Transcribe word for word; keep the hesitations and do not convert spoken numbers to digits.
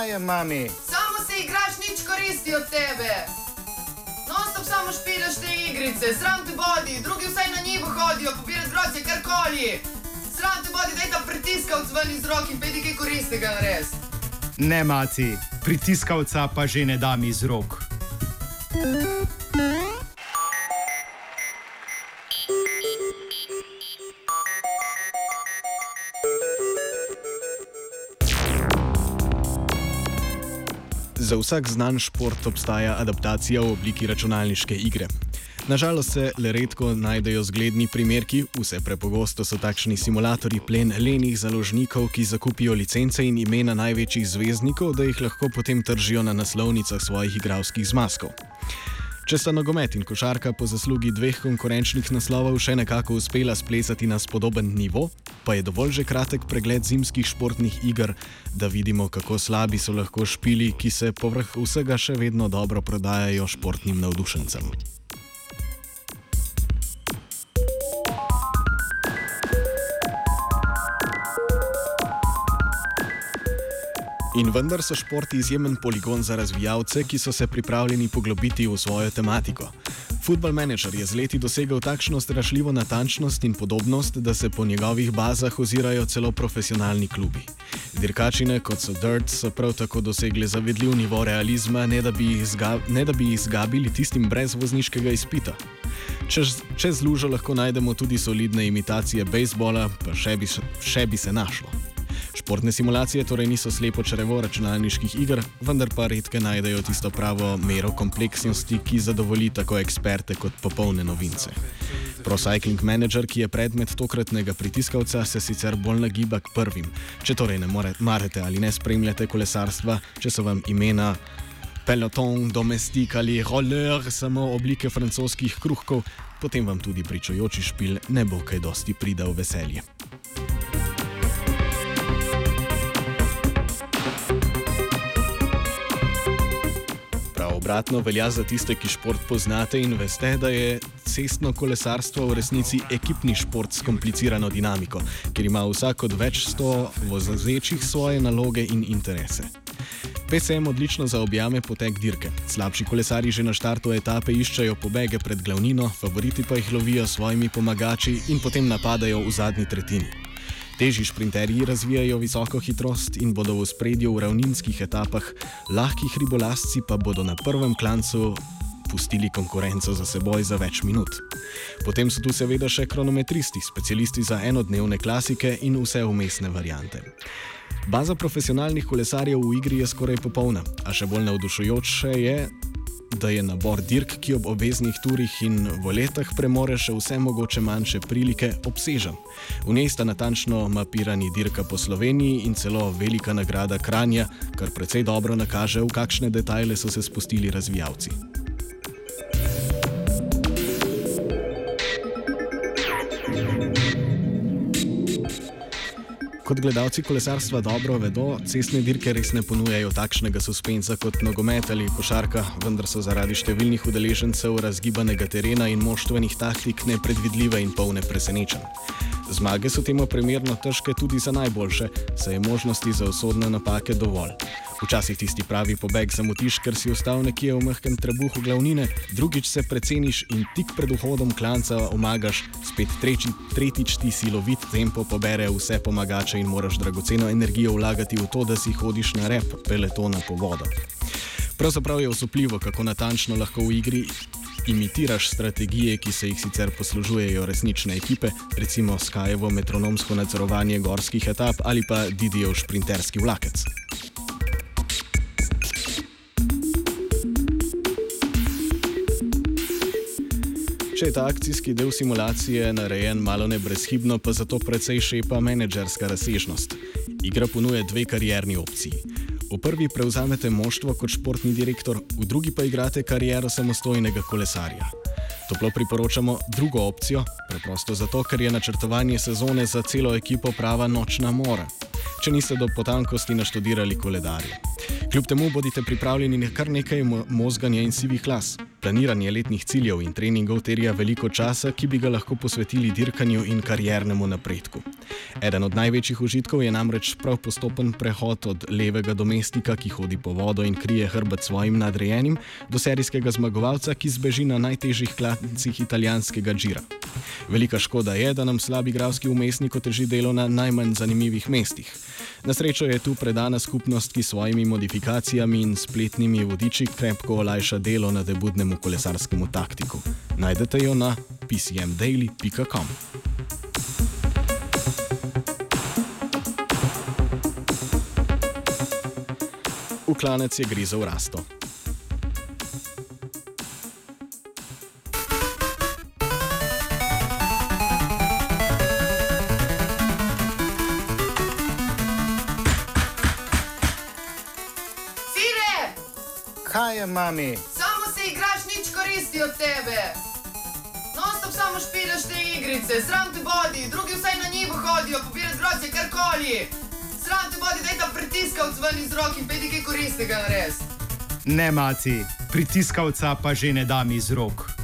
dajem, mami. Samo se igraš, nič koristi od tebe. Non-stop samo špilaš te igrice, sram te bodi, drugi vsaj na njivo hodijo, pobirat grozdje, karkoli. Sram te bodi, daj ta pritiskavc ven iz rok in pedi kaj koristnega nares. Ne, maci, pritiskavca pa že ne dam iz rok. Za vsak znan šport obstaja adaptacija v obliki računalniške igre. Nažalost se le redko najdejo zgledni primerki, vse prepogosto so takšni simulatorji plen lenih založnikov, ki zakupijo licence in imena največjih zvezdnikov, da jih lahko potem tržijo na naslovnicah svojih igralskih zmazkov. Če sta nogomet in košarka po zaslugi dveh konkurenčnih naslovov še nekako uspela splesati na spodoben nivo, pa je dovolj že kratek pregled zimskih športnih iger, da vidimo, kako slabi so lahko špili, ki se povrh vsega še vedno dobro prodajajo športnim navdušencem. In vendar so športi izjemen poligon za razvijalce, ki so se pripravljeni poglobiti v svojo tematiko. Football Manager je z leti dosegel takšno strašljivo natančnost in podobnost, da se po njegovih bazah ozirajo celo profesionalni klubi. Dirkačine, kot so Dirt, so prav tako dosegli zavidljiv nivo realizma, ne da bi jih, zga, ne da bi jih zgabili tistim brez vozniškega izpita. Čez, čez lužo lahko najdemo tudi solidne imitacije bejzbola, pa še bi, še bi se našlo. Športne simulacije torej niso slepo črevo računalniških iger, vendar pa redke najdejo tisto pravo mero kompleksnosti, ki zadovolji tako eksperte kot popolne novince. Pro Cycling Manager, ki je predmet tokratnega pritiskavca, se sicer bolj nagiba k prvim. Če torej ne marete ali ne spremljate kolesarstva, če so vam imena peloton, domestik ali roller samo oblike francoskih kruhkov, potem vam tudi pričujoči špil ne bo kaj dosti pridal veselje. Obratno velja za tiste, ki šport poznate in veste, da je cestno kolesarstvo v resnici ekipni šport s komplicirano dinamiko, ker ima vsak od več sto vozečih svoje naloge in interese. P C M odlično zaobjame potek dirke. Slabši kolesarji že na štartu etape iščejo pobege pred glavnino, favoriti pa jih lovijo s svojimi pomagači in potem napadajo v zadnji tretjini. Težji šprinterji razvijajo visoko hitrost in bodo v ospredju v ravninskih etapah, lahki hribolazci pa bodo na prvem klancu pustili konkurenco za seboj za več minut. Potem so tu seveda še kronometristi, specialisti za enodnevne klasike in vse vmesne variante. Baza profesionalnih kolesarjev v igri je skoraj popolna, a še bolj navdušujoče je, da je nabor dirk, ki ob obveznih turih in voletah premore še vse mogoče manjše prilike, obsežen. V njej sta natančno mapirani dirka po Sloveniji in celo velika nagrada Kranja, kar precej dobro nakaže, v kakšne detajle so se spustili razvijalci. Kot gledalci kolesarstva dobro vedo, cestne dirke res ne ponujajo takšnega suspenza kot nogomet ali košarka, vendar so zaradi številnih udeležencev razgibanega terena in moštvenih taktik nepredvidljive in polne presenečenj. Zmage so temu primerno težke tudi za najboljše, saj je možnosti za usodne napake dovolj. Včasih tisti pravi pobeg zamotiš, ker si ostal nekje v mehkem trebuhu glavnine, drugič se preceniš in tik pred vhodom klanca omagaš, spet treči, tretjič ti silovit tempo pobere vse pomagače in moraš dragoceno energijo vlagati v to, da si hodiš na rep peletona po vodo. Pravzaprav je osupljivo, kako natančno lahko v igri imitiraš strategije, ki se jih sicer poslužujejo resnične ekipe, recimo Skyevo metronomsko nadzorovanje gorskih etap ali pa Didijev šprinterski vlakec. Če je ta akcijski del simulacije narejen malone brezhibno, pa zato precej šepa menedžerska razsežnost. Igra ponuja dve karierni opciji. V prvi prevzamete moštvo kot športni direktor, v drugi pa igrate kariero samostojnega kolesarja. Toplo priporočamo drugo opcijo, preprosto zato, ker je načrtovanje sezone za celo ekipo prava nočna mora. če niste do potankosti naštudirali koledarja. Kljub temu bodite pripravljeni na kar nekaj mo mozganja in sivih las. Planiranje letnih ciljev in treningov terja veliko časa, ki bi ga lahko posvetili dirkanju in kariernemu napredku. Eden od največjih užitkov je namreč prav postopen prehod od levega domestika, ki hodi po vodo in krije hrbet svojim nadrejenim, do serijskega zmagovalca, ki zbeži na najtežjih klancih italijanskega Gira. Velika škoda je, da nam slab igralski vmesnik oteži delo na najmanj zanimivih mestih. Na srečo je tu predana skupnost, ki s svojimi modifikacijami in spletnimi vodiči krepko olajša delo na debutnemu kolesarskemu taktiku. Najdete jo na p c m daily pika com. V klanec je grizel Rasto. Kaj je, mami? Samo se igraš, nič koristi od tebe. Non-stop samo špilaš te igrice, sram te bodi, drugi vsaj na njivo hodijo, pobirati grozdje, karkoli. Sram te bodi, daj ta pritiskavc ven iz rok in pejdi kaj koristnega narediti. Ne, maci, pritiskavca pa že ne dam iz rok.